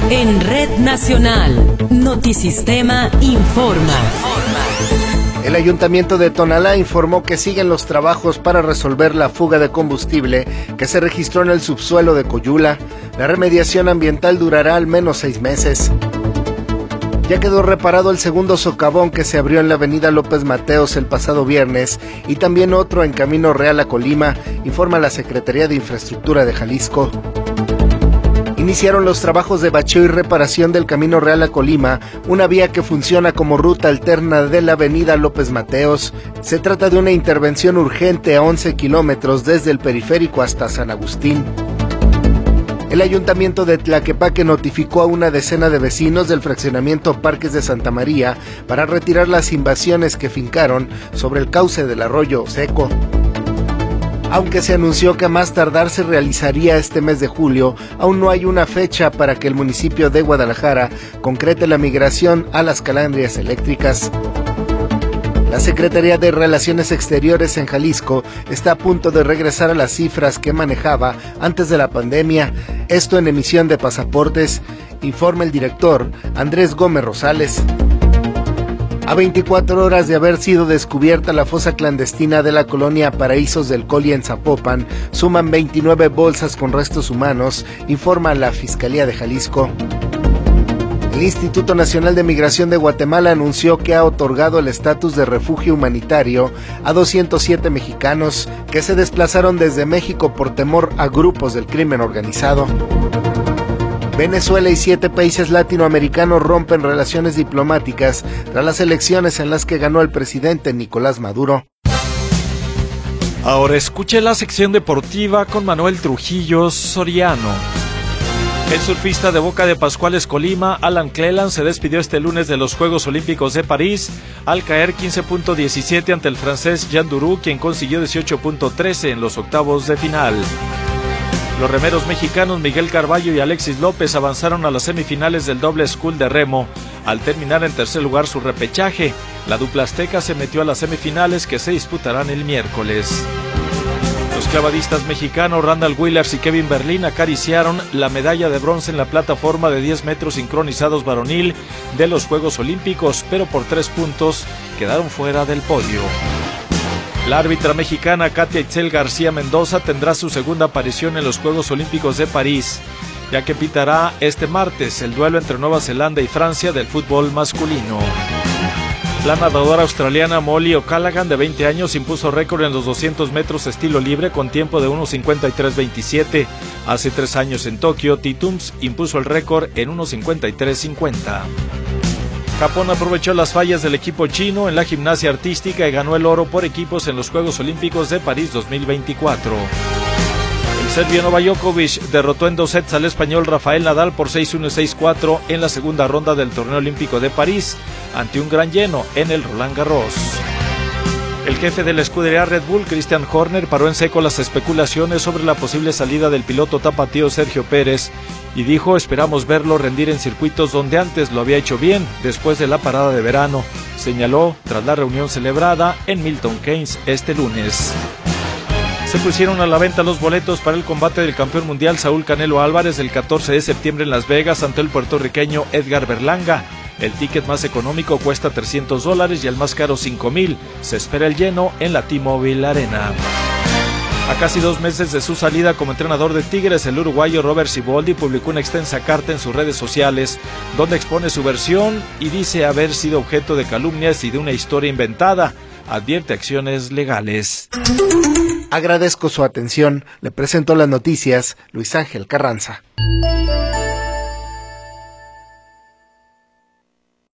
En Red Nacional, Notisistema informa. El Ayuntamiento de Tonalá informó que siguen los trabajos para resolver la fuga de combustible que se registró en el subsuelo de Coyula. La remediación ambiental durará al menos 6 meses. Ya quedó reparado el segundo socavón que se abrió en la avenida López Mateos el pasado viernes y también otro en Camino Real a Colima, informa la Secretaría de Infraestructura de Jalisco. Iniciaron los trabajos de bacheo y reparación del Camino Real a Colima, una vía que funciona como ruta alterna de la avenida López Mateos. Se trata de una intervención urgente a 11 kilómetros desde el periférico hasta San Agustín. El Ayuntamiento de Tlaquepaque notificó a una decena de vecinos del fraccionamiento Parques de Santa María para retirar las invasiones que fincaron sobre el cauce del arroyo Seco. Aunque se anunció que a más tardar se realizaría este mes de julio, aún no hay una fecha para que el municipio de Guadalajara concrete la migración a las calandrias eléctricas. La Secretaría de Relaciones Exteriores en Jalisco está a punto de regresar a las cifras que manejaba antes de la pandemia, esto en emisión de pasaportes, informa el director Andrés Gómez Rosales. A 24 horas de haber sido descubierta la fosa clandestina de la colonia Paraísos del Coli en Zapopan, suman 29 bolsas con restos humanos, informa la Fiscalía de Jalisco. El Instituto Nacional de Migración de Guatemala anunció que ha otorgado el estatus de refugio humanitario a 207 mexicanos que se desplazaron desde México por temor a grupos del crimen organizado. Venezuela y 7 países latinoamericanos rompen relaciones diplomáticas tras las elecciones en las que ganó el presidente Nicolás Maduro. Ahora escuche la sección deportiva con Manuel Trujillo Soriano. El surfista de Boca de Pascuales, Colima, Alan Cleland, se despidió este lunes de los Juegos Olímpicos de París al caer 15.17 ante el francés Jean Duru, quien consiguió 18.13 en los octavos de final. Los remeros mexicanos Miguel Carballo y Alexis López avanzaron a las semifinales del doble scull de remo, al terminar en tercer lugar su repechaje. La dupla azteca se metió a las semifinales que se disputarán el miércoles. Los clavadistas mexicanos Randall Willers y Kevin Berlín acariciaron la medalla de bronce en la plataforma de 10 metros sincronizados varonil de los Juegos Olímpicos, pero por 3 puntos quedaron fuera del podio. La árbitra mexicana Katia Itzel García Mendoza tendrá su segunda aparición en los Juegos Olímpicos de París, ya que pitará este martes el duelo entre Nueva Zelanda y Francia del fútbol masculino. La nadadora australiana Molly O'Callaghan, de 20 años, impuso récord en los 200 metros estilo libre con tiempo de 1:53.27. Hace 3 años en Tokio, Titums impuso el récord en 1:53.50. Japón aprovechó las fallas del equipo chino en la gimnasia artística y ganó el oro por equipos en los Juegos Olímpicos de París 2024. El serbio Novak Djokovic derrotó en 2 sets al español Rafael Nadal por 6-1 y 6-4 en la segunda ronda del torneo olímpico de París, ante un gran lleno en el Roland Garros. El jefe de la escudería Red Bull, Christian Horner, paró en seco las especulaciones sobre la posible salida del piloto tapatío Sergio Pérez y dijo: esperamos verlo rendir en circuitos donde antes lo había hecho bien después de la parada de verano, señaló tras la reunión celebrada en Milton Keynes este lunes. Se pusieron a la venta los boletos para el combate del campeón mundial Saúl Canelo Álvarez el 14 de septiembre en Las Vegas ante el puertorriqueño Edgar Berlanga. El ticket más económico cuesta $300 y el más caro $5,000. Se espera el lleno en la T-Mobile Arena. A casi 2 meses de su salida como entrenador de Tigres, el uruguayo Robert Siboldi publicó una extensa carta en sus redes sociales donde expone su versión y dice haber sido objeto de calumnias y de una historia inventada. Advierte acciones legales. Agradezco su atención. Le presento las noticias Luis Ángel Carranza.